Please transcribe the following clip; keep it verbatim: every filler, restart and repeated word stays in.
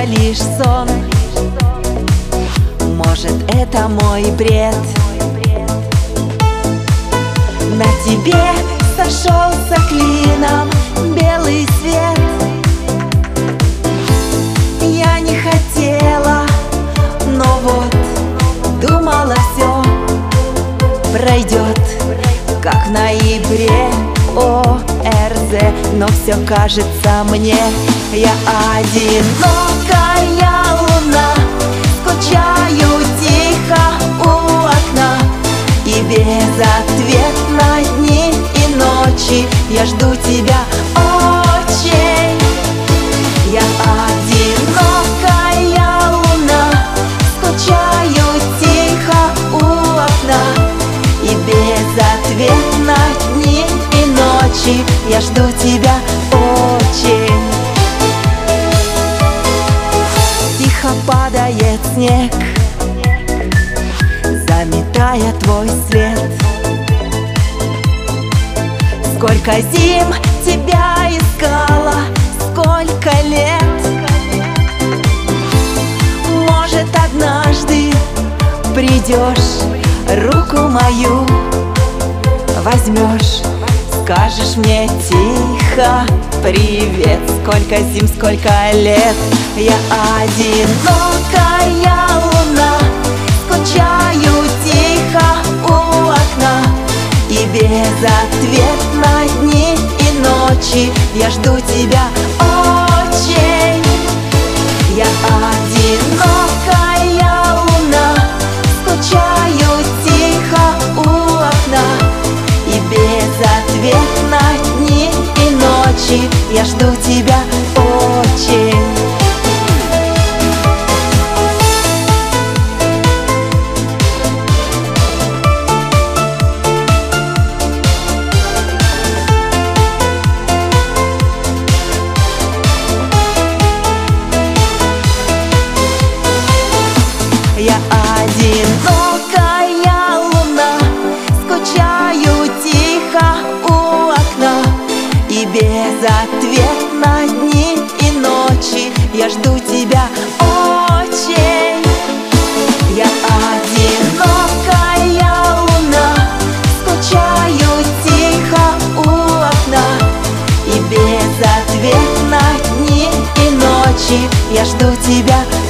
это лишь сон, может, это мой бред. На тебе сошелся клином белый свет. Я не хотела, но вот думала, все пройдет, как в ноябре о эр зэ. Но все кажется мне, я одинокая луна, скучаю тихо у окна, и безответно дни и ночи я жду тебя очень. Я одинокая луна, скучаю тихо у окна, и безответно дни и ночи я жду тебя очень. Тихо падает снег, заметая твой свет. Сколько зим тебя искала, сколько лет. Может, однажды придешь, руку мою возьмешь, скажешь мне тихо привет. Сколько зим, сколько лет. Я одинокая луна, скучаю тихо у окна, и безответно дни и ночи я жду тебя очень. Я одинокая луна, скучаю тихо у окна, и безответно дни и ночи я жду тебя очень. Я одинокая луна, скучаю тихо у окна, и безответно дни и ночи я жду тебя очень. Я одинокая луна, скучаю тихо у окна, и безответно дни и ночи я жду тебя